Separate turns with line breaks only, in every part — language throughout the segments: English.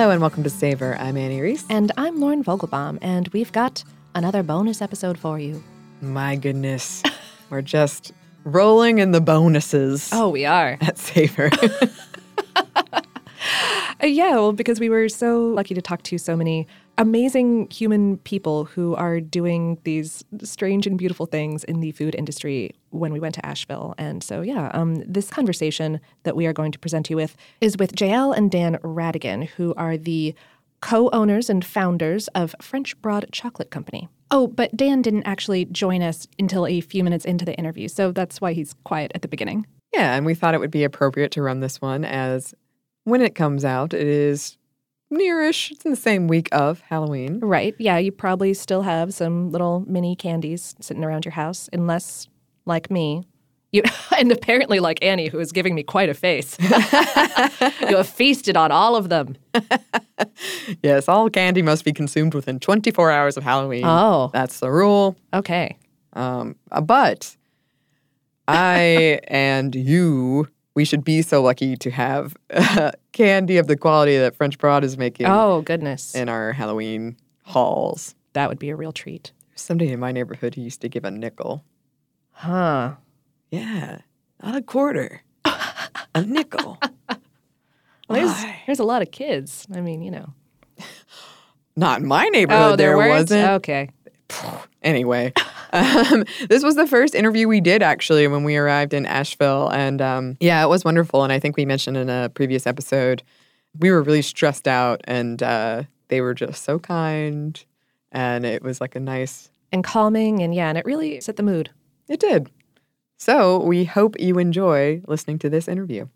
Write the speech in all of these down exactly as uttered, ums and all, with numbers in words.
Hello and welcome to Savor. I'm Annie Reese.
And I'm Lauren Vogelbaum, and we've got another bonus episode for you.
My goodness. We're just rolling in the bonuses.
Oh, we are.
At Savor.
uh, yeah, well, because we were so lucky to talk to so many amazing human people who are doing these strange and beautiful things in the food industry when we went to Asheville. And so, yeah, um, this conversation that we are going to present you with is with Jael and Dan Radigan, who are the co-owners and founders of French Broad Chocolate Company. Oh, but Dan didn't actually join us until a few minutes into the interview, so that's why he's quiet at the beginning.
Yeah, and we thought it would be appropriate to run this one as when it comes out, it is nearish. It's in the same week of Halloween.
Right. Yeah, you probably still have some little mini candies sitting around your house, unless, like me, you and apparently like Annie, who is giving me quite a face, you have feasted on all of them.
Yes, all candy must be consumed within twenty-four hours of Halloween.
Oh.
That's the rule.
Okay.
Um, but I and you... we should be so lucky to have uh, candy of the quality that French Broad is making.
Oh, goodness.
In our Halloween hauls.
That would be a real treat.
Somebody in my neighborhood who used to give a nickel.
Huh.
Yeah. Not a quarter. A nickel.
Well, there's, there's a lot of kids. I mean, you know.
Not in my neighborhood.
Oh, there,
there
weren't?
wasn't.
Okay.
Anyway, um, this was the first interview we did, actually, when we arrived in Asheville. And um, yeah, it was wonderful. And I think we mentioned in a previous episode, we were really stressed out and uh, they were just so kind. And it was like a nice...
and calming. And yeah, and it really set the mood.
It did. So we hope you enjoy listening to this interview.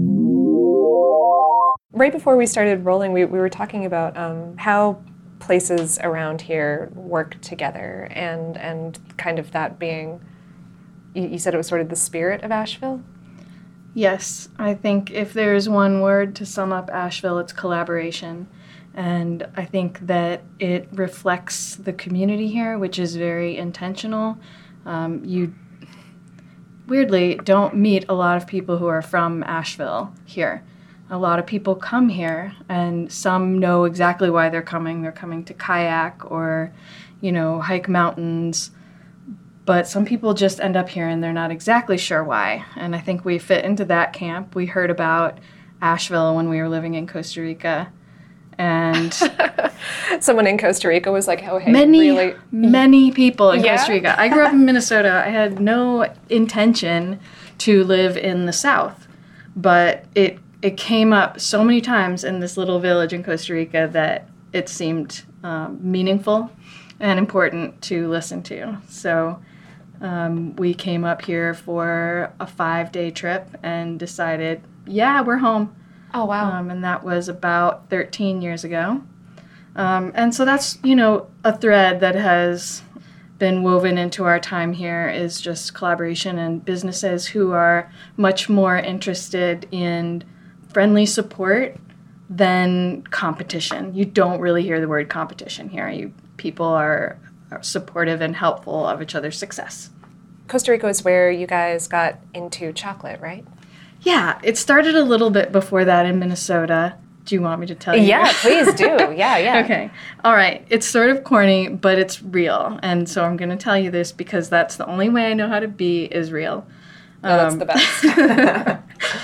Right before we started rolling, we, we were talking about um, how places around here work together and and kind of that being, you, you said it was sort of the spirit of Asheville?
Yes, I think if there's one word to sum up Asheville, it's collaboration. And I think that it reflects the community here, which is very intentional. Um, you weirdly don't meet a lot of people who are from Asheville here. A lot of people come here, and some know exactly why they're coming. They're coming to kayak or, you know, hike mountains. But some people just end up here, and they're not exactly sure why. And I think we fit into that camp. We heard about Asheville when we were living in Costa Rica. And
someone in Costa Rica was like, oh, hey,
many,
really?
many people in
Yeah?
Costa Rica. I grew up in Minnesota. I had no intention to live in the South. But it It came up so many times in this little village in Costa Rica that it seemed um, meaningful and important to listen to. So um, we came up here for a five-day trip and decided, yeah, we're home.
Oh, wow.
Um, and that was about thirteen years ago. Um, and so that's, you know, a thread that has been woven into our time here is just collaboration and businesses who are much more interested in friendly support than competition. You don't really hear the word competition here. You people are, are supportive and helpful of each other's success.
Costa Rica is where you guys got into chocolate, right?
Yeah, it started a little bit before that in Minnesota. Do you want me to tell you?
Yeah, please do. Yeah, yeah.
Okay. All right. It's sort of corny, but it's real. And so I'm going to tell you this because that's the only way I know how to be is real.
Oh, that's
Um,
the best.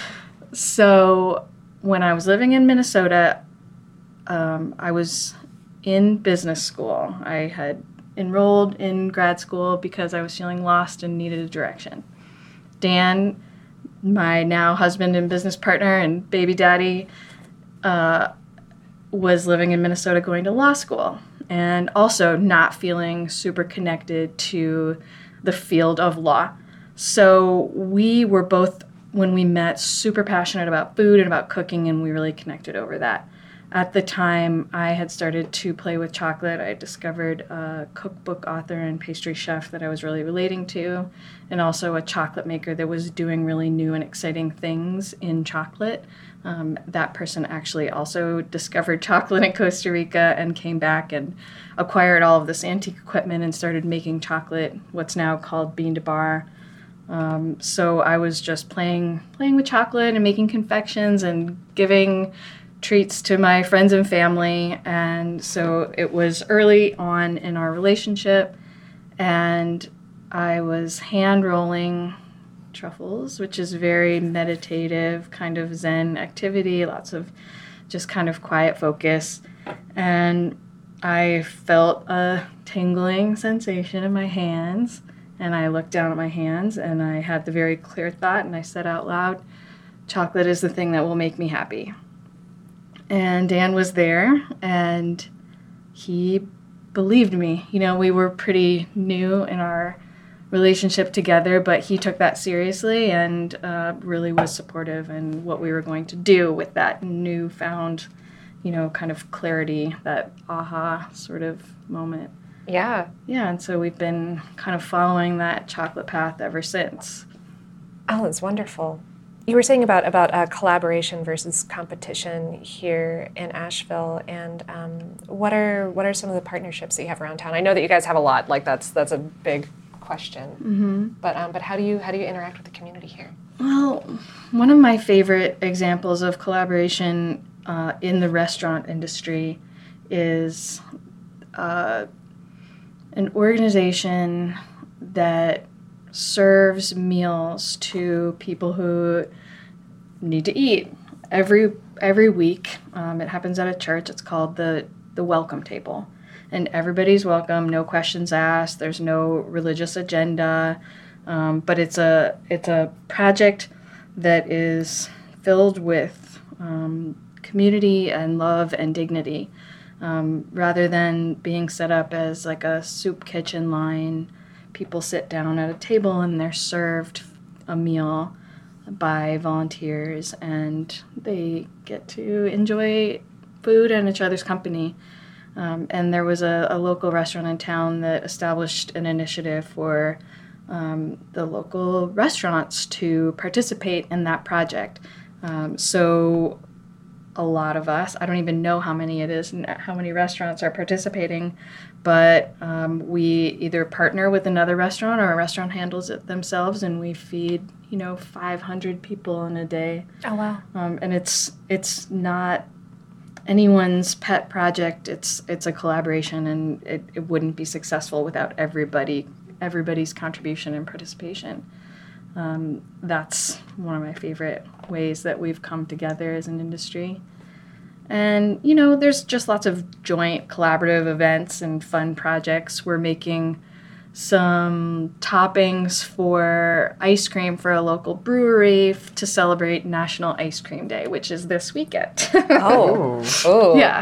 So when I was living in Minnesota, um, I was in business school. I had enrolled in grad school because I was feeling lost and needed a direction. Dan, my now husband and business partner and baby daddy, uh, was living in Minnesota going to law school and also not feeling super connected to the field of law. So we were both, when we met, super passionate about food and about cooking, and we really connected over that. At the time, I had started to play with chocolate. I discovered a cookbook author and pastry chef that I was really relating to, and also a chocolate maker that was doing really new and exciting things in chocolate. Um, that person actually also discovered chocolate in Costa Rica and came back and acquired all of this antique equipment and started making chocolate, what's now called bean to bar. Um, so I was just playing playing with chocolate and making confections and giving treats to my friends and family. And so it was early on in our relationship, and I was hand rolling truffles, which is very meditative, kind of Zen activity, lots of just kind of quiet focus. And I felt a tingling sensation in my hands, and I looked down at my hands, and I had the very clear thought, and I said out loud, chocolate is the thing that will make me happy. And Dan was there, and he believed me. You know, we were pretty new in our relationship together, but he took that seriously and uh, really was supportive in what we were going to do with that newfound, you know, kind of clarity, that aha sort of moment.
Yeah.
Yeah, and so we've been kind of following that chocolate path ever since.
Oh, that's wonderful. You were saying about about uh, collaboration versus competition here in Asheville, and um, what are what are some of the partnerships that you have around town? I know that you guys have a lot. Like that's that's a big question. Mm-hmm. But um, but how do you how do you interact with the community here?
Well, one of my favorite examples of collaboration uh, in the restaurant industry is uh, an organization that serves meals to people who need to eat every every week. Um, it happens at a church. It's called the the Welcome Table, and everybody's welcome. No questions asked. There's no religious agenda, um, but it's a it's a project that is filled with um, community and love and dignity, um, rather than being set up as like a soup kitchen line. People sit down at a table and they're served a meal by volunteers, and they get to enjoy food and each other's company. Um, and there was a, a local restaurant in town that established an initiative for um, the local restaurants to participate in that project. Um, so a lot of us, I don't even know how many it is and how many restaurants are participating, but um, we either partner with another restaurant or a restaurant handles it themselves, and we feed, you know, five hundred people in a day.
Oh, wow.
Um, and it's it's not anyone's pet project. It's it's a collaboration, and it, it wouldn't be successful without everybody everybody's contribution and participation. Um, that's one of my favorite ways that we've come together as an industry. And, you know, there's just lots of joint collaborative events and fun projects. We're making some toppings for ice cream for a local brewery f- to celebrate National Ice Cream Day, which is this weekend.
Oh. Oh.
Yeah.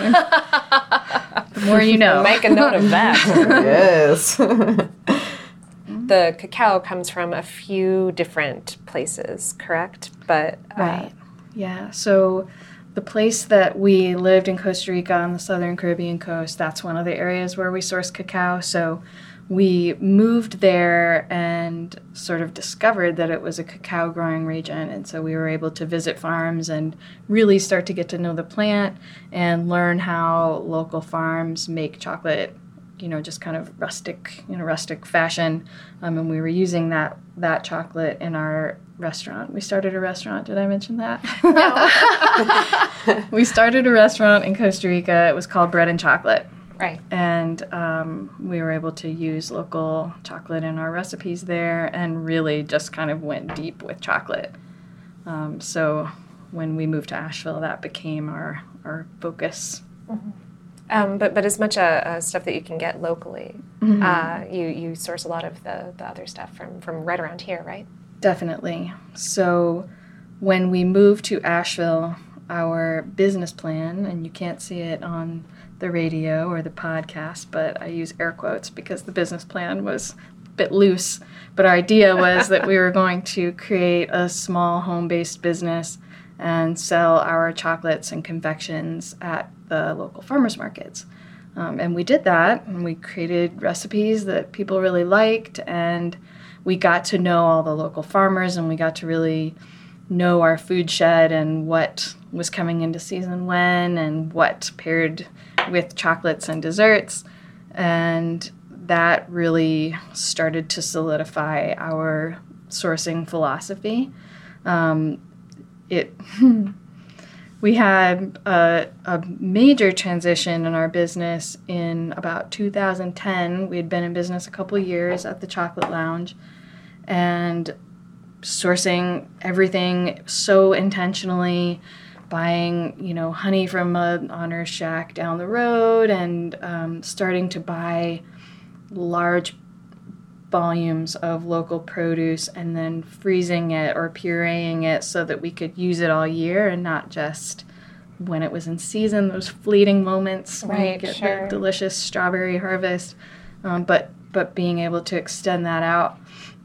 The more you know.
Make a note of that.
Yes.
The cacao comes from a few different places, correct? But uh,
Right. Yeah. So the place that we lived in Costa Rica on the southern Caribbean coast, that's one of the areas where we source cacao. So we moved there and sort of discovered that it was a cacao growing region. And so we were able to visit farms and really start to get to know the plant and learn how local farms make chocolate, you know, just kind of rustic, in a rustic fashion. Um, and we were using that that chocolate in our restaurant. We started a restaurant. Did I mention that? No. We started a restaurant in Costa Rica. It was called Bread and Chocolate.
right.
And um, we were able to use local chocolate in our recipes there and really just kind of went deep with chocolate. Um, so when we moved to Asheville, that became our, our focus.
Mm-hmm. Um, but but as much uh, uh, stuff that you can get locally, mm-hmm. uh, you you source a lot of the, the other stuff from, from right around here, right?
Definitely. So when we moved to Asheville, our business plan, and you can't see it on the radio or the podcast, but I use air quotes because the business plan was a bit loose, but our idea was that we were going to create a small home-based business and sell our chocolates and confections at the local farmers markets. Um, and we did that, and we created recipes that people really liked, and we got to know all the local farmers, and we got to really know our food shed and what was coming into season when and what paired with chocolates and desserts. And that really started to solidify our sourcing philosophy. Um, it We had a, a major transition in our business in about two thousand ten. We had been in business a couple of years at the Chocolate Lounge and sourcing everything so intentionally, buying, you know, honey from an honor shack down the road and um, starting to buy large volumes of local produce and then freezing it or pureeing it so that we could use it all year and not just when it was in season, those fleeting moments when you
Right,
get
sure.
the delicious strawberry harvest, um, but but being able to extend that out.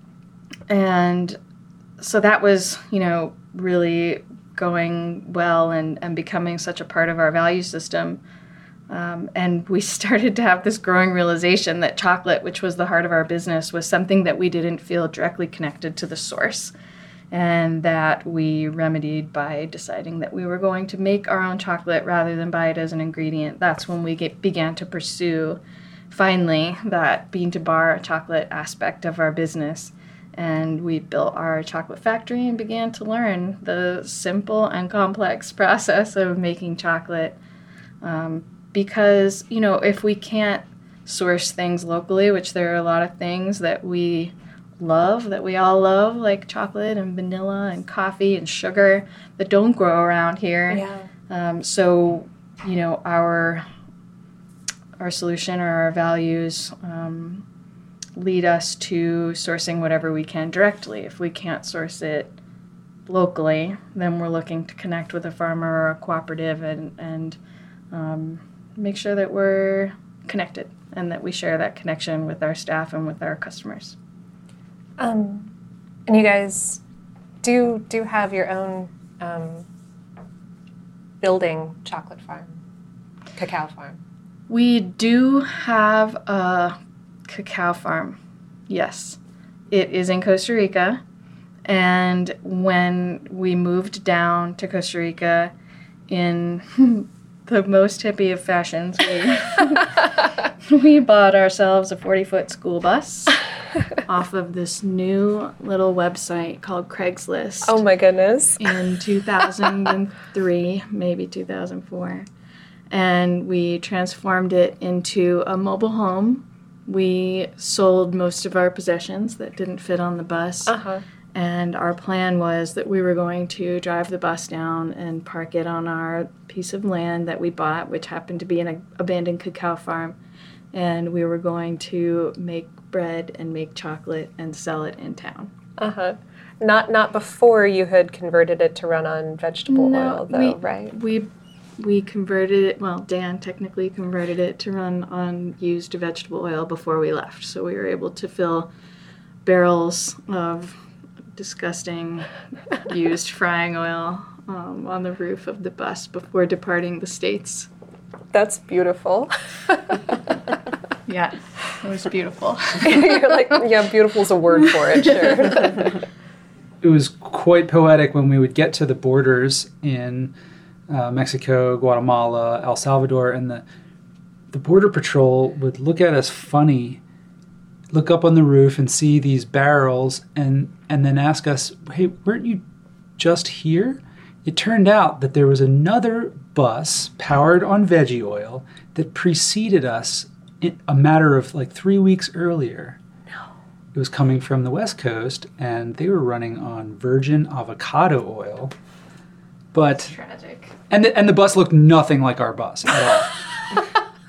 And so that was, you know, really going well and, and becoming such a part of our value system. Um, and we started to have this growing realization that chocolate, which was the heart of our business, was something that we didn't feel directly connected to the source. And that we remedied by deciding that we were going to make our own chocolate rather than buy it as an ingredient. That's when we get, began to pursue, finally, that bean to bar chocolate aspect of our business. And we built our chocolate factory and began to learn the simple and complex process of making chocolate. Um, because, you know, if we can't source things locally, which there are a lot of things that we love, that we all love, like chocolate and vanilla and coffee and sugar, that don't grow around here.
Yeah.
Um, so, you know, our our solution or our values um, lead us to sourcing whatever we can directly. If we can't source it locally, then we're looking to connect with a farmer or a cooperative and, and um, make sure that we're connected and that we share that connection with our staff and with our customers.
Um, and you guys do do have your own um, building chocolate farm, cacao farm.
We do have a cacao farm, yes. It is in Costa Rica, and when we moved down to Costa Rica in the most hippie of fashions, we, we bought ourselves a forty-foot school bus off of this new little website called Craigslist.
Oh my goodness.
In two thousand three, maybe two thousand four. And we transformed it into a mobile home. We sold most of our possessions that didn't fit on the bus.
Uh-huh.
And our plan was that we were going to drive the bus down and park it on our piece of land that we bought, which happened to be an abandoned cacao farm. And we were going to make bread and make chocolate and sell it in town.
Uh-huh. Not not before you had converted it to run on vegetable
No,
oil, though,
we,
right?
We we converted it, well, Dan technically converted it to run on used vegetable oil before we left. So we were able to fill barrels of disgusting used frying oil um, on the roof of the bus before departing the States.
That's beautiful.
Yeah, it was beautiful.
You're like, yeah, beautiful's a word for it, sure.
It was quite poetic when we would get to the borders in uh, Mexico, Guatemala, El Salvador, and the the Border Patrol would look at us funny, look up on the roof and see these barrels, and, and then ask us, hey, weren't you just here? It turned out that there was another bus powered on veggie oil that preceded us in a matter of like three weeks earlier. It was coming from the West Coast, and they were running on virgin avocado oil. But
Tragic.
and the, and the bus looked nothing like our bus at all.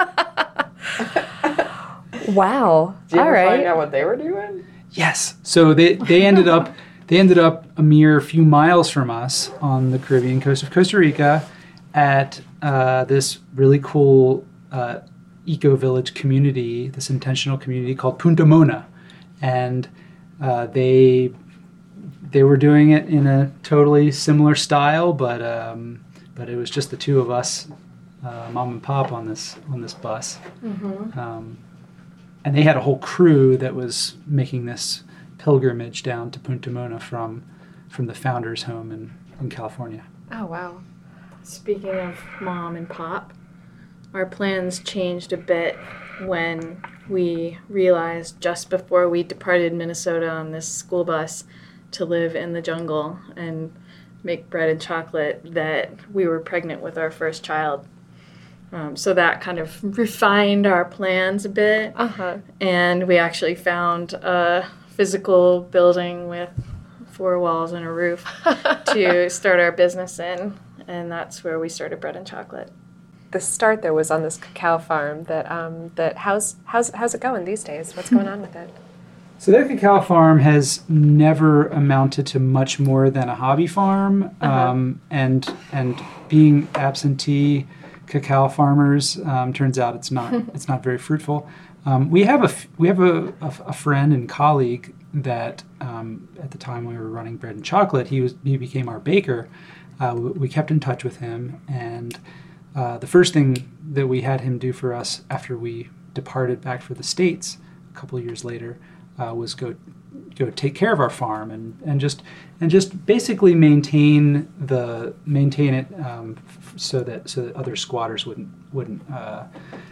Wow.
Did you
All
ever
right.
find out what they were doing?
Yes. So they, they ended up they ended up a mere few miles from us on the Caribbean coast of Costa Rica at uh, this really cool uh, eco-village community, this intentional community called Punta Mona. And uh, they they were doing it in a totally similar style, but um, but it was just the two of us, uh, mom and pop, on this on this bus.
Mm-hmm.
Um, and they had a whole crew that was making this pilgrimage down to Punta Mona from from the founder's home in, in California.
Oh, wow.
Speaking of mom and pop, our plans changed a bit when we realized just before we departed Minnesota on this school bus to live in the jungle and make bread and chocolate that we were pregnant with our first child. Um, so that kind of refined our plans a bit.
Uh-huh.
And we actually found a physical building with four walls and a roof to start our business in. And that's where we started Bread and Chocolate.
The start there was on this cacao farm. That um, that how's how's how's it going these days? What's going on with it?
So that cacao farm has never amounted to much more than a hobby farm,
Uh-huh.
um, and and being absentee cacao farmers, um, turns out it's not it's not very fruitful. Um, we have a f- we have a, a, a friend and colleague that um, at the time we were running Bread and Chocolate, he was he became our baker. Uh, we, we kept in touch with him, and uh, the first thing that we had him do for us after we departed back for the States a couple of years later uh, was go go take care of our farm and, and just and just basically maintain the maintain it um, f- so that so that other squatters wouldn't wouldn't uh,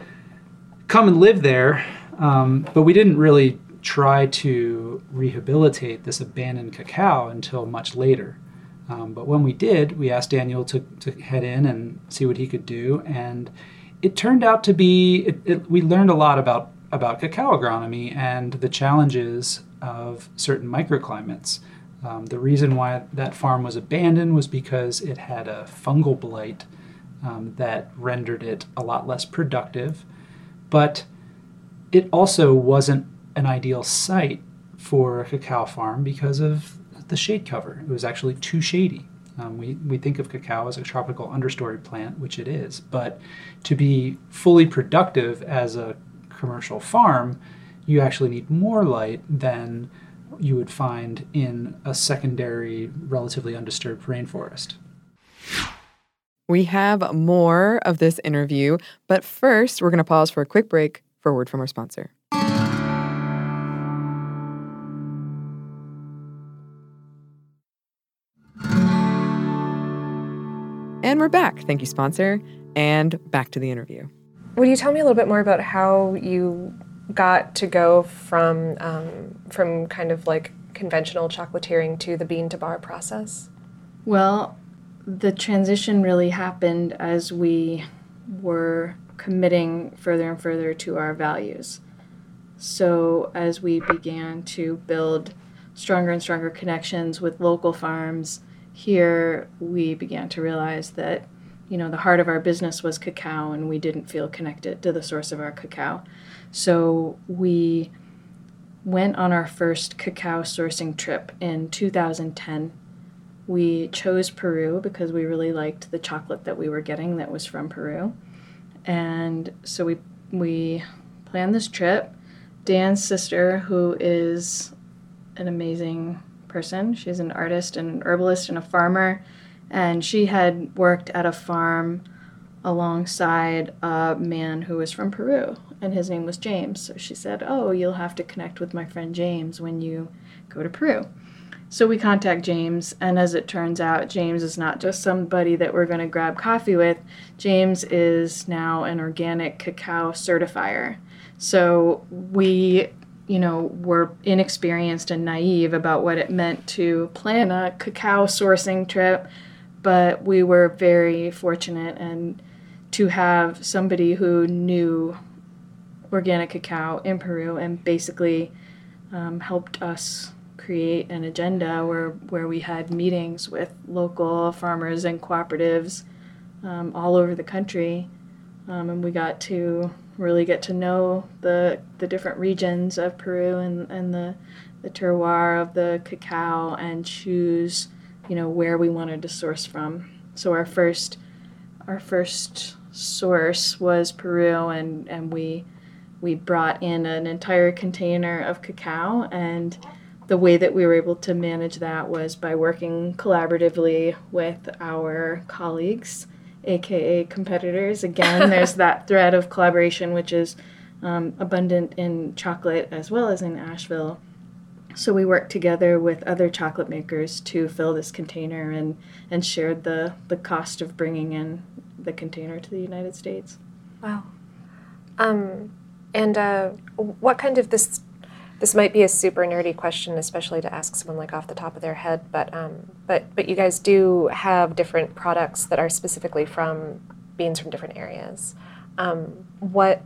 come and live there. Um, but we didn't really try to rehabilitate this abandoned cacao until much later. Um, but when we did, we asked Daniel to, to head in and see what he could do, and it turned out to be it, it, we learned a lot about about cacao agronomy and the challenges of certain microclimates. Um, the reason why that farm was abandoned was because it had a fungal blight um, that rendered it a lot less productive, but it also wasn't an ideal site for a cacao farm because of the shade cover. It was actually too shady. Um, we, we think of cacao as a tropical understory plant, which it is, but to be fully productive as a commercial farm, you actually need more light than you would find in a secondary, relatively undisturbed rainforest.
We have more of this interview, but first we're going to pause for a quick break for a word from our sponsor. And we're back. Thank you, sponsor. And back to the interview.
Would you tell me a little bit more about how you got to go from um, from kind of like conventional chocolatiering to the bean to bar process?
Well, the transition really happened as we were committing further and further to our values. So as we began to build stronger and stronger connections with local farms here, we began to realize that, you know, the heart of our business was cacao, and we didn't feel connected to the source of our cacao. So we went on our first cacao sourcing trip in two thousand ten. We chose Peru because we really liked the chocolate that we were getting that was from Peru. And so we we planned this trip. Dan's sister, who is an amazing person, she's an artist and an herbalist and a farmer, and she had worked at a farm alongside a man who was from Peru, and his name was James. So she said, oh, you'll have to connect with my friend James when you go to Peru. So we contact James, and as it turns out, James is not just somebody that we're going to grab coffee with. James is now an organic cacao certifier. So we, you know, were inexperienced and naive about what it meant to plan a cacao sourcing trip, but we were very fortunate and to have somebody who knew organic cacao in Peru and basically um, helped us create an agenda where, where we had meetings with local farmers and cooperatives um, all over the country. Um, and we got to really get to know the the different regions of Peru and, and the, the terroir of the cacao and choose, you know, where we wanted to source from. So our first our first source was Peru, and, and we we brought in an entire container of cacao, and the way that we were able to manage that was by working collaboratively with our colleagues, aka competitors. Again, there's that thread of collaboration, which is um, abundant in chocolate as well as in Asheville. So we worked together with other chocolate makers to fill this container and, and shared the, the cost of bringing in the container to the United States.
Wow. Um, and uh, what kind of this This might be a super nerdy question, especially to ask someone like off the top of their head, but um, but but you guys do have different products that are specifically from beans from different areas. Um, what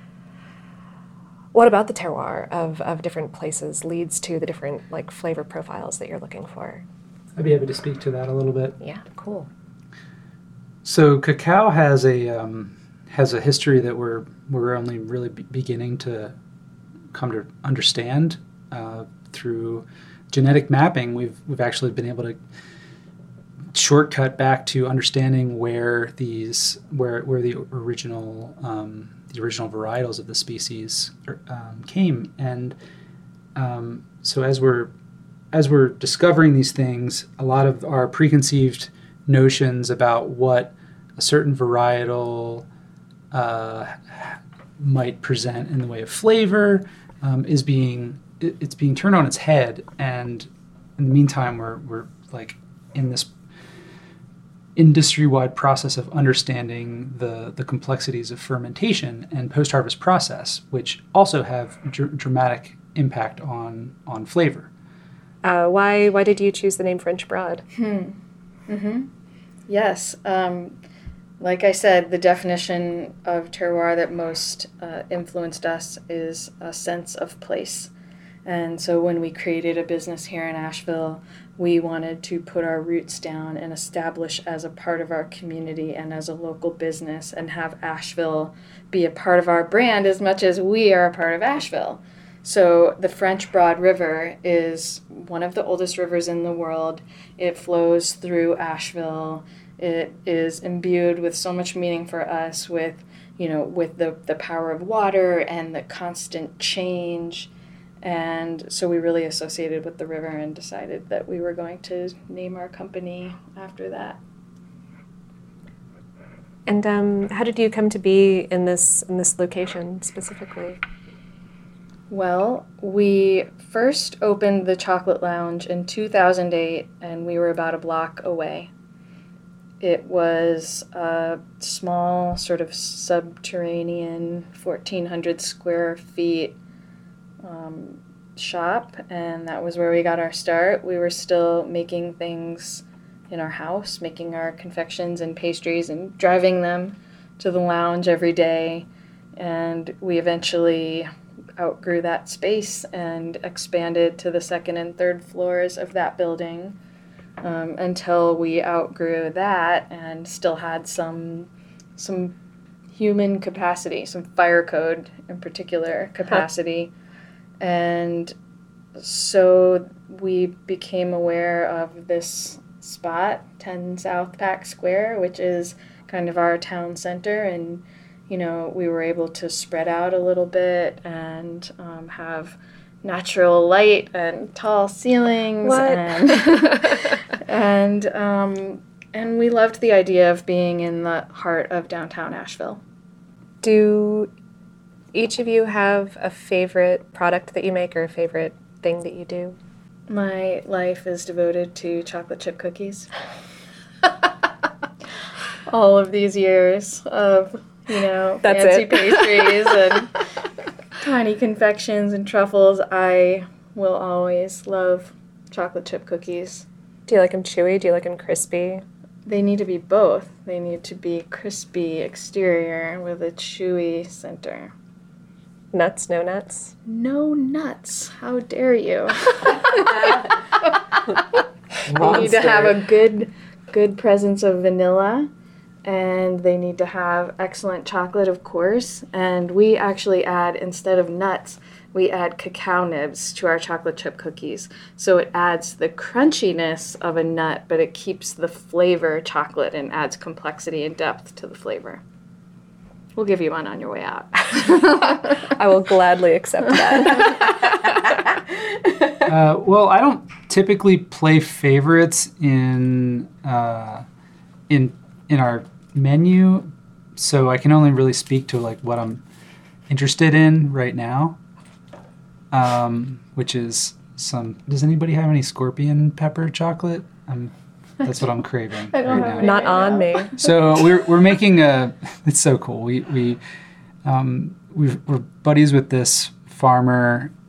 what about the terroir of, of different places leads to the different like flavor profiles that you're looking for?
I'd be happy to speak to that a little bit.
Yeah, cool.
So cacao has a um, has a history that we're we're only really be- beginning to come to understand uh, through genetic mapping. We've we've actually been able to shortcut back to understanding where these where where the original um, the original varietals of the species um, came, and um, so as we're as we're discovering these things, a lot of our preconceived notions about what a certain varietal uh, might present in the way of flavor um, is being it, it's being turned on its head, and in the meantime, we're we're like in this industry-wide process of understanding the the complexities of fermentation and post-harvest process, which also have dr- dramatic impact on on flavor.
Uh, why why did you choose the name French Broad?
Hmm. Mm-hmm. Yes. Um, like I said, the definition of terroir that most uh, influenced us is a sense of place. And so when we created a business here in Asheville, we wanted to put our roots down and establish as a part of our community and as a local business and have Asheville be a part of our brand as much as we are a part of Asheville. So the French Broad River is one of the oldest rivers in the world. It flows through Asheville. It is imbued with so much meaning for us with, you know, with the, the power of water and the constant change. And so we really associated with the river and decided that we were going to name our company after that.
And um, how did you come to be in this in this location specifically?
Well, we first opened the Chocolate Lounge in two thousand eight, and we were about a block away. It was a small, sort of subterranean, fourteen hundred square feet um, shop, and that was where we got our start. We were still making things in our house, making our confections and pastries and driving them to the lounge every day, and we eventually outgrew that space and expanded to the second and third floors of that building um, until we outgrew that and still had some some human capacity, some fire code in particular capacity. Huh. And so we became aware of this spot, ten South Pack Square, which is kind of our town center, and you know, we were able to spread out a little bit and um, have natural light and tall ceilings.
What?
And and, um, and we loved the idea of being in the heart of downtown Asheville.
Do each of you have a favorite product that you make or a favorite thing that you do?
My life is devoted to chocolate chip cookies. All of these years of, you know,
That's
fancy
it.
pastries and tiny confections and truffles. I will always love chocolate chip cookies.
Do you like them chewy? Do you like them crispy?
They need to be both. They need to be crispy exterior with a chewy center.
Nuts, no nuts?
No nuts. How dare you? They
Monster.
need to have a good, good presence of vanilla. And they need to have excellent chocolate, of course. And we actually add, instead of nuts, we add cacao nibs to our chocolate chip cookies. So it adds the crunchiness of a nut, but it keeps the flavor chocolate and adds complexity and depth to the flavor. We'll give you one on your way out.
I will gladly accept that.
Uh, well, I don't typically play favorites in uh, in in our menu, so I can only really speak to like what I'm interested in right now, um, which is some. Does anybody have any scorpion pepper chocolate? Um, that's what I'm craving
I don't
right
have
now.
Not on me.
So we're we're making a. It's so cool. We we um, we've, we're buddies with this farmer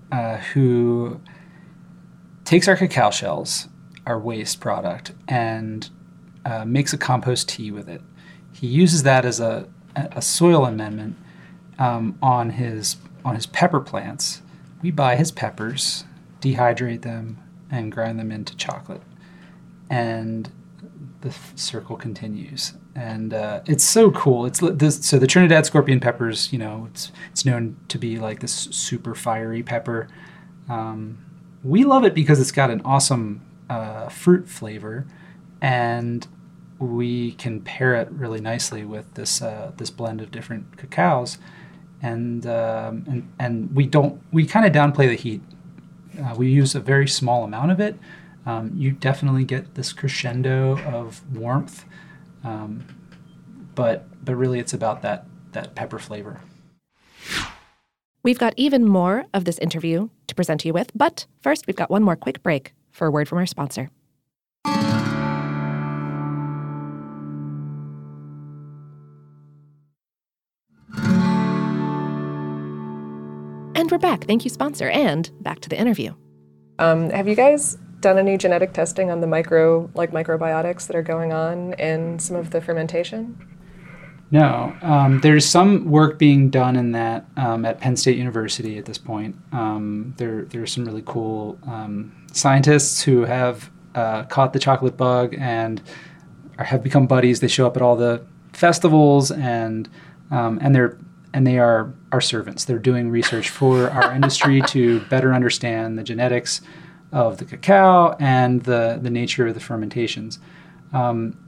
uh, who takes our cacao shells, our waste product, and uh, makes a compost tea with it. He uses that as a, a soil amendment um, on his on his pepper plants. We buy his peppers, dehydrate them, and grind them into chocolate. And the f- circle continues. And uh, it's so cool. It's this, so the Trinidad scorpion peppers, you know, it's it's known to be like this super fiery pepper. Um, we love it because it's got an awesome uh, fruit flavor, and we can pair it really nicely with this uh, this blend of different cacaos. And um, and and we don't we kind of downplay the heat. Uh, we use a very small amount of it. Um, you definitely get this crescendo of warmth, um, but but really it's about that that pepper flavor.
We've got even more of this interview to present to you with, but first we've got one more quick break for a word from our sponsor. And we're back. Thank you, sponsor. And back to the interview.
Um, have you guys done any genetic testing on the micro, like microbiotics that are going on in some of the fermentation?
No. Um, there's some work being done in that um, at Penn State University at this point. Um, there, there's some really cool um, scientists who have uh, caught the chocolate bug and are, have become buddies. They show up at all the festivals, and um, and they're and they are our servants. They're doing research for our industry to better understand the genetics of the cacao and the, the nature of the fermentations. Um,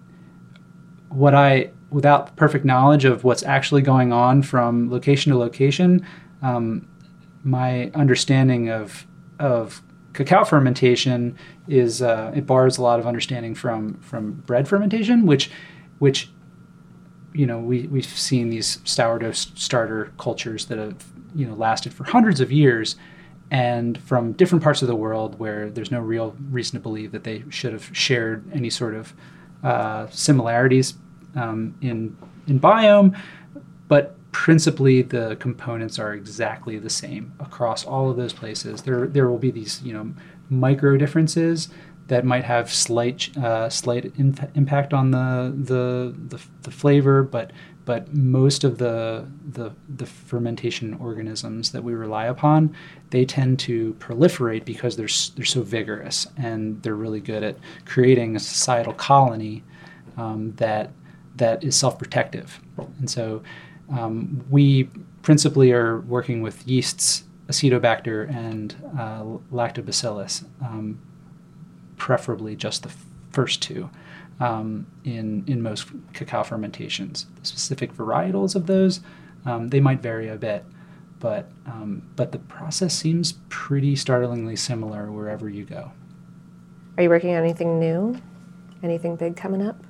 what I, without perfect knowledge of what's actually going on from location to location, um, my understanding of of cacao fermentation is uh, it borrows a lot of understanding from from bread fermentation, which which you know, we, we've seen these sourdough starter cultures that have, you know, lasted for hundreds of years, and from different parts of the world where there's no real reason to believe that they should have shared any sort of uh, similarities um, in in biome, but principally the components are exactly the same across all of those places. There there will be these, you know, micro differences that might have slight uh, slight in- impact on the, the the the flavor, but but most of the, the the fermentation organisms that we rely upon, they tend to proliferate because they're they're so vigorous, and they're really good at creating a societal colony um, that that is self-protective. And so um, we principally are working with yeasts, Acetobacter and uh, Lactobacillus. Um, preferably just the f- first two um, in in most cacao fermentations. The specific varietals of those, um, they might vary a bit, but um, but the process seems pretty startlingly similar wherever you go.
Are you working on anything new? Anything big coming up?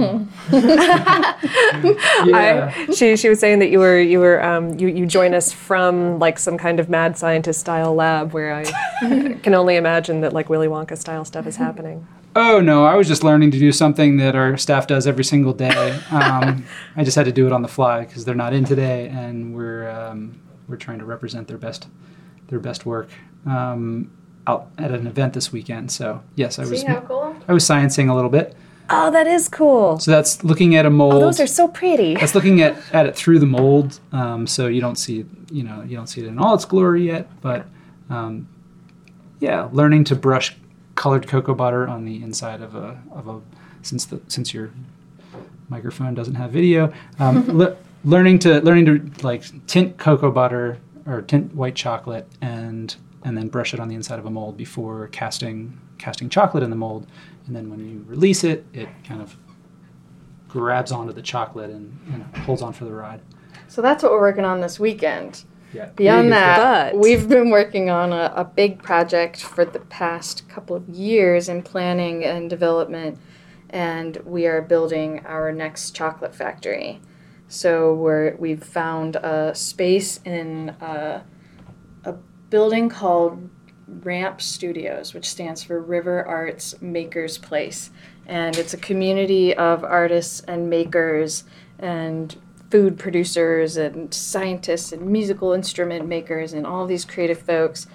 Yeah.
I, she she was saying that you were you were um, you you join us from like some kind of mad scientist style lab where I can only imagine that like Willy Wonka style stuff is happening.
Oh no, I was just learning to do something that our staff does every single day. Um, I just had to do it on the fly because they're not in today, and we're um, we're trying to represent their best their best work um, out at an event this weekend. So yes, I was
See how cool?
I was sciencing a little bit.
Oh, that is cool.
So that's looking at a mold.
Oh, those are so pretty.
That's looking at, at it through the mold. Um, so you don't see, you know, you don't see it in all its glory yet. But um, yeah, learning to brush colored cocoa butter on the inside of a of a since the since your microphone doesn't have video. Um, le- learning to learning to like tint cocoa butter or tint white chocolate and and then brush it on the inside of a mold before casting casting chocolate in the mold. And then when you release it, it kind of grabs onto the chocolate and, and holds on for the ride.
So that's what we're working on this weekend.
Yeah.
Beyond that,
But-
we've been working on a, a big project for the past couple of years in planning and development, and we are building our next chocolate factory. So we're, we've found a space in a, a building called Ramp Studios, which stands for River Arts Makers Place. And it's a community of artists and makers and food producers and scientists and musical instrument makers and all these creative folks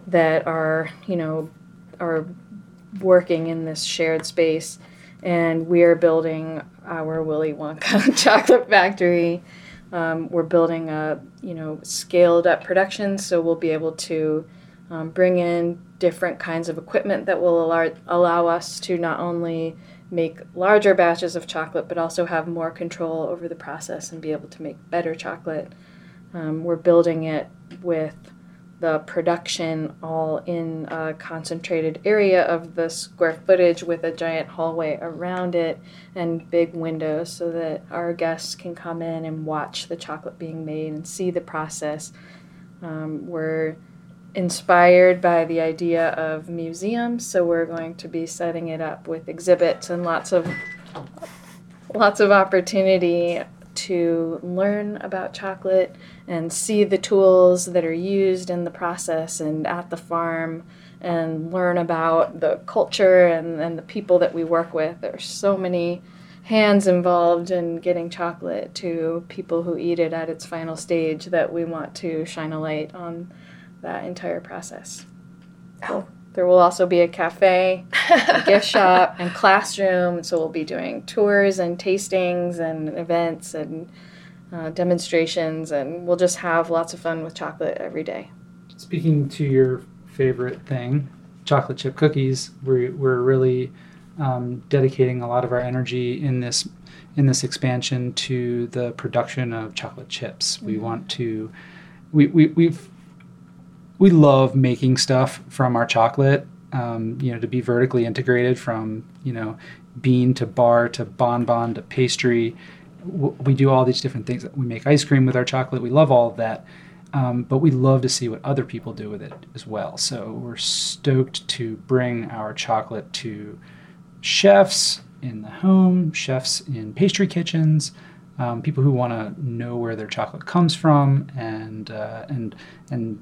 that are, you know, are working in this shared space, and we are building our Willy Wonka chocolate factory. Um, we're building a, you know, scaled up production, so we'll be able to um, bring in different kinds of equipment that will allow, allow us to not only make larger batches of chocolate, but also have more control over the process and be able to make better chocolate. Um, we're building it with the production all in a concentrated area of the square footage with a giant hallway around it and big windows so that our guests can come in and watch the chocolate being made and see the process. Um, we're inspired by the idea of museums, so we're going to be setting it up with exhibits and lots of lots of opportunity to learn about chocolate and see the tools that are used in the process and at the farm, and learn about the culture and, and the people that we work with. There's so many hands involved in getting chocolate to people who eat it at its final stage that we want to shine a light on that entire process. So there will also be a cafe, a gift shop, and classroom. So we'll be doing tours and tastings and events and uh, demonstrations, and we'll just have lots of fun with chocolate every day.
Speaking to your favorite thing, chocolate chip cookies, we're, we're really um, dedicating a lot of our energy in this in this expansion to the production of chocolate chips. Mm-hmm. We want to, we, we, we've We love making stuff from our chocolate, um, you know, to be vertically integrated from, you know, bean to bar to bonbon to pastry. W- we do all these different things. We make ice cream with our chocolate. We love all of that. Um, but we love to see what other people do with it as well. So we're stoked to bring our chocolate to chefs in the home, chefs in pastry kitchens, um, people who want to know where their chocolate comes from and uh, and and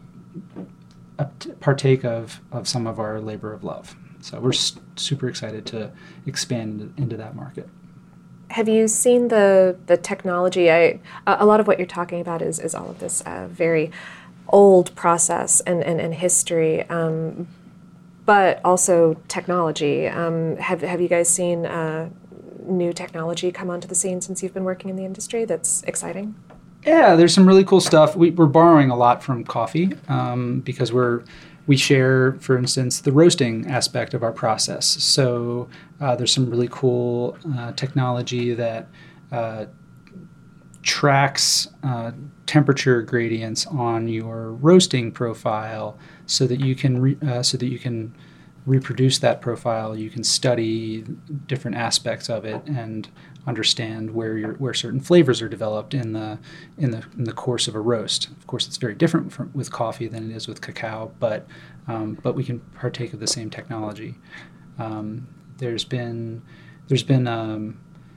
partake of, of some of our labor of love. So we're s- super excited to expand into that market.
Have you seen the the technology? I a lot of what you're talking about is is all of this uh, very old process and and, and history, um, but also technology. Um, have have you guys seen uh, new technology come onto the scene since you've been working in the industry? That's exciting.
Yeah, there's some really cool stuff. We, we're borrowing a lot from coffee um, because we're we share, for instance, the roasting aspect of our process. So uh, there's some really cool uh, technology that uh, tracks uh, temperature gradients on your roasting profile, so that you can re- uh, so that you can reproduce that profile. You can study different aspects of it and understand where your where certain flavors are developed in the in the in the course of a roast. Of course, it's very different from, with coffee than it is with cacao, but um, but we can partake of the same technology. Um, there's been there's been um,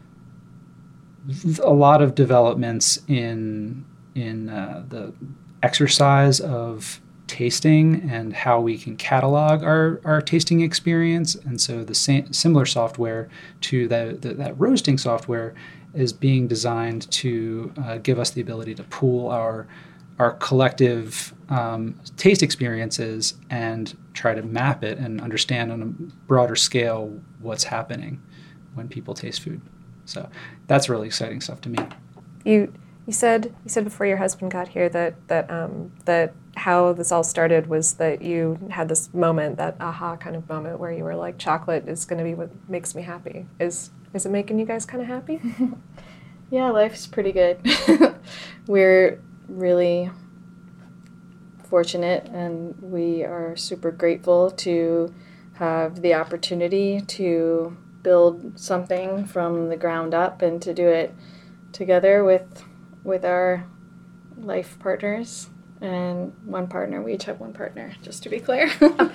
a lot of developments in in uh, the exercise of tasting and how we can catalog our, our tasting experience. And so the same, similar software to the, the, that roasting software is being designed to uh, give us the ability to pool our our collective um, taste experiences and try to map it and understand on a broader scale what's happening when people taste food. So that's really exciting stuff to me.
You you said you said before your husband got here that that um, that how this all started was that you had this moment, that aha kind of moment, where you were like, chocolate is going to be what makes me happy. Is is it making you guys kind of happy?
Yeah, life's pretty good. We're really fortunate, and we are super grateful to have the opportunity to build something from the ground up and to do it together with with our life partners. And one partner, we each have one partner, just to be clear.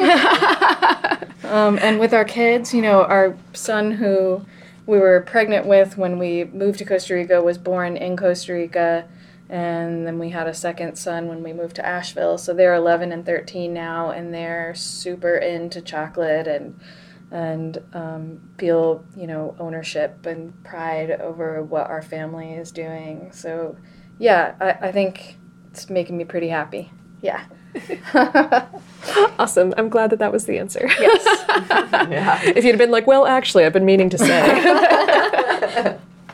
um, and with our kids, you know, our son who we were pregnant with when we moved to Costa Rica was born in Costa Rica. And then we had a second son when we moved to Asheville. So they're eleven and thirteen now, and they're super into chocolate and and um, feel, you know, ownership and pride over what our family is doing. So, yeah, I, I think it's making me pretty happy. Yeah.
Awesome. I'm glad that that was the answer.
Yes.
Yeah.
If you'd been like, well, actually, I've been meaning to say.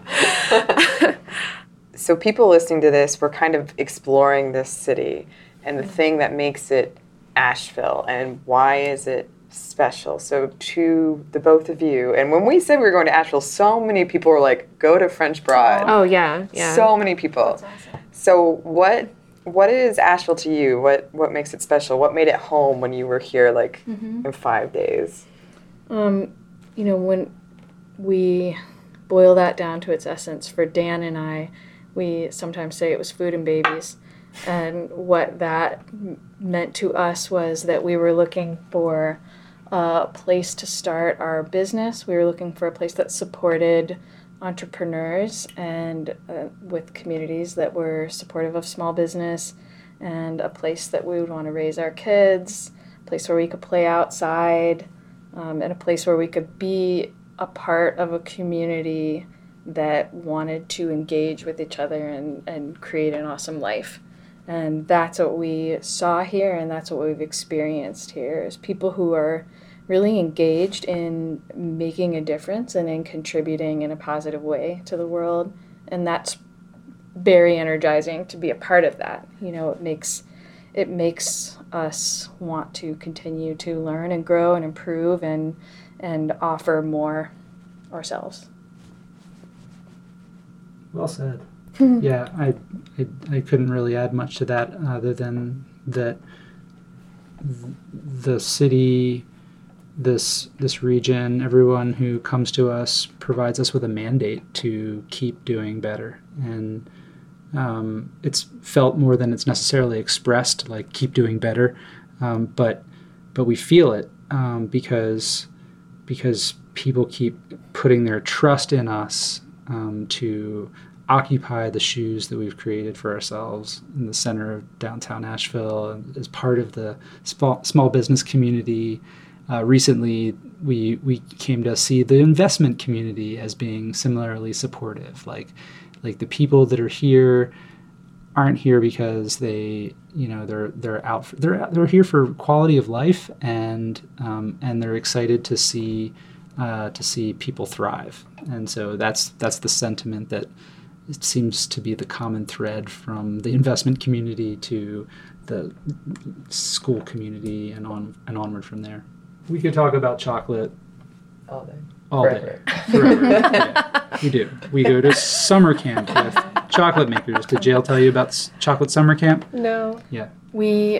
So people listening to this, we're kind of exploring this city and the thing that makes it Asheville and why is it special. So to the both of you, and when we said we were going to Asheville, so many people were like, go to French Broad.
Oh, yeah. Yeah.
So many people.
That's awesome.
So what what is Asheville to you? What what makes it special? What made it home when you were here like
Mm-hmm.
in five days?
Um, you know, when we boil that down to its essence, for Dan and I, we sometimes say it was food and babies. And what that m- meant to us was that we were looking for a place to start our business. We were looking for a place that supported entrepreneurs and uh, with communities that were supportive of small business, and a place that we would want to raise our kids, a place where we could play outside, um, and a place where we could be a part of a community that wanted to engage with each other and, and create an awesome life. And that's what we saw here, and that's what we've experienced here, is people who are really engaged in making a difference and in contributing in a positive way to the world. And that's very energizing to be a part of that. You know, it makes it makes us want to continue to learn and grow and improve and and offer more ourselves.
Well said. Yeah, I, I I couldn't really add much to that other than that th- the city, this this region, everyone who comes to us provides us with a mandate to keep doing better, and um, it's felt more than it's necessarily expressed, like keep doing better, um, but but we feel it um, because because people keep putting their trust in us um, to occupy the shoes that we've created for ourselves in the center of downtown Asheville and as part of the small, small business community. Uh, recently, we we came to see the investment community as being similarly supportive. Like, like the people that are here aren't here because they, you know, they're they're out for, they're they're here for quality of life, and um, and they're excited to see uh, to see people thrive. And so that's that's the sentiment that it seems to be the common thread from the investment community to the school community and on and onward from there. We could talk about chocolate
All day.
all
Forever.
day. Forever. Yeah, we do. We go to summer camp with chocolate makers. Did Jael tell you about s- chocolate summer camp?
No.
Yeah.
We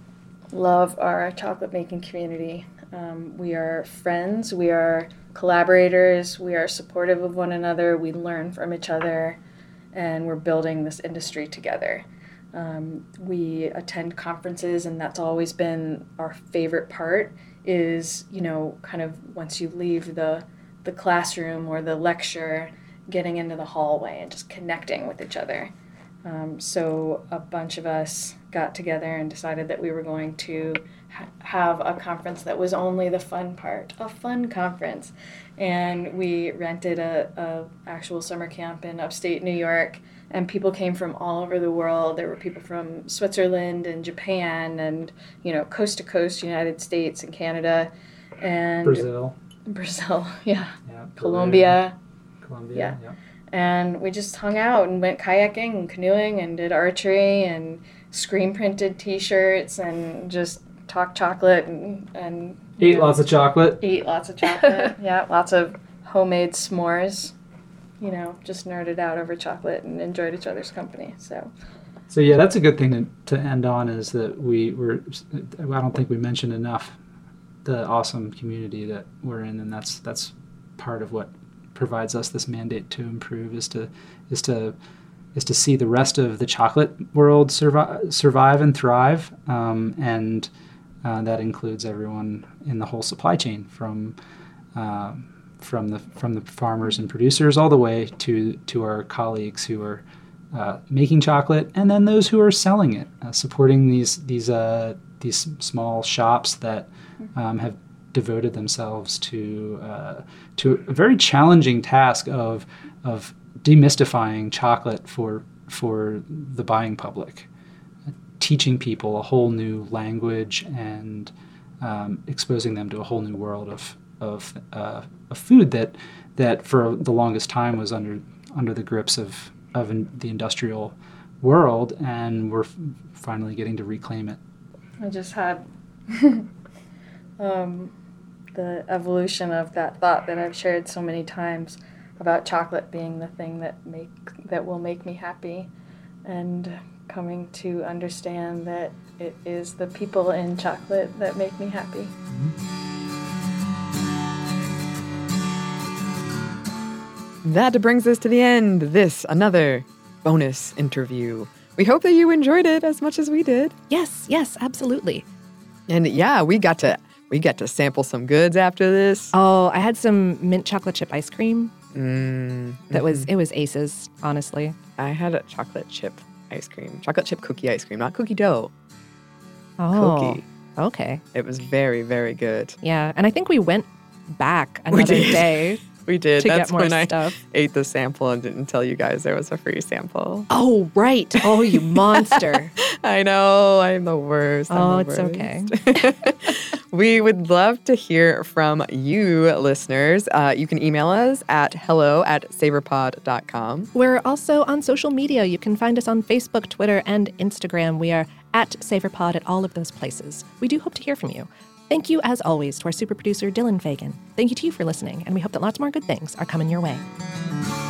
love our chocolate making community. Um, we are friends, we are collaborators, we are supportive of one another, we learn from each other, and we're building this industry together. Um, we attend conferences, and that's always been our favorite part, is, you know, kind of once you leave the, the classroom or the lecture, getting into the hallway and just connecting with each other. Um, so a bunch of us got together and decided that we were going to ha- have a conference that was only the fun part, a fun conference. And we rented a, a actual summer camp in upstate New York, and people came from all over the world. There were people from Switzerland and Japan and, you know, coast to coast, United States and Canada and
Brazil.
Brazil, yeah,
Yeah.
Colombia.
Peru, Colombia.
Yeah.
Yeah.
And we just hung out and went kayaking and canoeing and did archery and screen printed T-shirts and just talked chocolate and, and
Ate lots of chocolate.
ate lots of chocolate. Yeah, lots of homemade s'mores. You know, just nerded out over chocolate and enjoyed each other's company. So
So yeah, that's a good thing to, to end on, is that we were, I don't think we mentioned enough the awesome community that we're in, and that's that's part of what provides us this mandate to improve, is to is to is to see the rest of the chocolate world survive survive and thrive, um, and uh, that includes everyone in the whole supply chain, from uh, from the from the farmers and producers all the way to to our colleagues who are uh, making chocolate, and then those who are selling it, uh, supporting these these uh, these small shops that um, have devoted themselves to uh, to a very challenging task of of demystifying chocolate for for the buying public. teaching people a whole new language and um, exposing them to a whole new world of of, uh, of food that that for the longest time was under under the grips of of in, the industrial world, and we're f- finally getting to reclaim it.
I just had um, the evolution of that thought that I've shared so many times about chocolate being the thing that make that will make me happy, and coming to understand that it is the people in chocolate that make me happy.
That brings us to the end. This, another bonus interview. We hope that you enjoyed it as much as we did.
Yes, yes, absolutely.
And yeah, we got to we got to sample some goods after this.
Oh, I had some mint chocolate chip ice cream.
Mm,
That was, it was aces, honestly.
I had a chocolate chip ice cream, chocolate chip cookie ice cream, not cookie dough.
Oh,
Cookie.
okay.
It was very, very good.
Yeah, and I think we went back another
did.
day
We did.
to
That's
get more
when
stuff.
I ate the sample and didn't tell you guys there was a free sample.
Oh, right. Oh, you monster.
I know. I'm the worst. I'm
Oh,
the
it's
worst.
okay.
We would love to hear from you, listeners. Uh, you can email us at hello at savorpod dot com.
We're also on social media. You can find us on Facebook, Twitter, and Instagram. We are at SavorPod at all of those places. We do hope to hear from you. Thank you, as always, to our super producer, Dylan Fagan. Thank you to you for listening, and we hope that lots more good things are coming your way.